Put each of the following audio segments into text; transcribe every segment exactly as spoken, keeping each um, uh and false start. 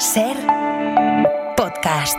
Ser podcast.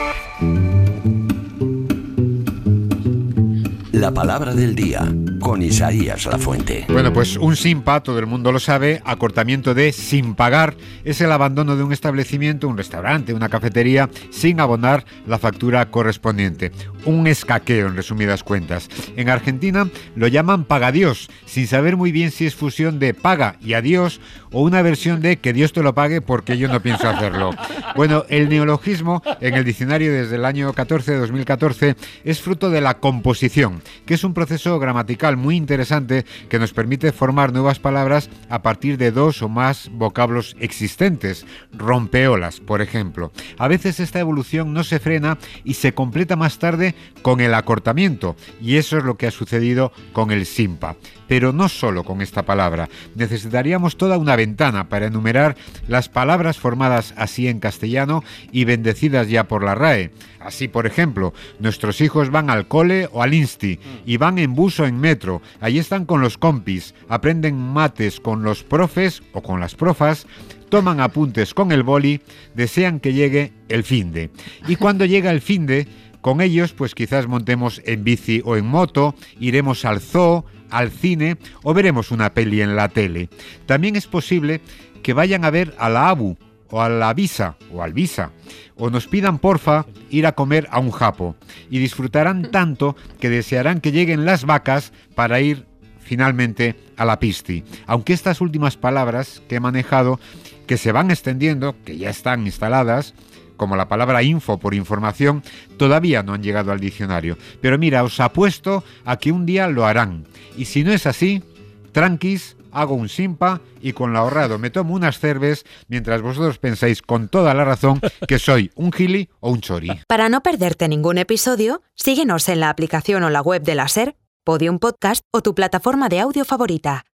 La palabra del día, con Isaías Lafuente. Bueno, pues un simpa, todo el mundo lo sabe, acortamiento de sin pagar, es el abandono de un establecimiento, un restaurante, una cafetería, sin abonar la factura correspondiente. Un escaqueo, en resumidas cuentas. En Argentina lo llaman pagadiós, sin saber muy bien si es fusión de paga y adiós o una versión de que Dios te lo pague porque yo no pienso hacerlo. Bueno, el neologismo en el diccionario desde el año catorce, dos mil catorce, es fruto de la composición, que es un proceso gramatical muy interesante que nos permite formar nuevas palabras a partir de dos o más vocablos existentes. Rompeolas, por ejemplo. A veces esta evolución no se frena y se completa más tarde con el acortamiento, y eso es lo que ha sucedido con el simpa. Pero no solo con esta palabra. Necesitaríamos toda una ventana para enumerar las palabras formadas así en castellano y bendecidas ya por la R A E. Así, por ejemplo, nuestros hijos van al cole o al insti y van en bus o en metro. Allí están con los compis, aprenden mates con los profes o con las profas, toman apuntes con el boli, desean que llegue el finde. Y cuando llega el finde, con ellos pues quizás montemos en bici o en moto, iremos al zoo, al cine o veremos una peli en la tele. También es posible que vayan a ver a la Abu o a la Visa o al Visa, o nos pidan porfa ir a comer a un japo y disfrutarán tanto que desearán que lleguen las vacas para ir finalmente a la pisti. Aunque estas últimas palabras que he manejado, que se van extendiendo, que ya están instaladas, como la palabra info por información, todavía no han llegado al diccionario. Pero mira, os apuesto a que un día lo harán. Y si no es así, tranquis, hago un simpa y con lo ahorrado me tomo unas cervezas mientras vosotros pensáis con toda la razón que soy un gili o un chori. Para no perderte ningún episodio, síguenos en la aplicación o la web de la SER, Podium Podcast o tu plataforma de audio favorita.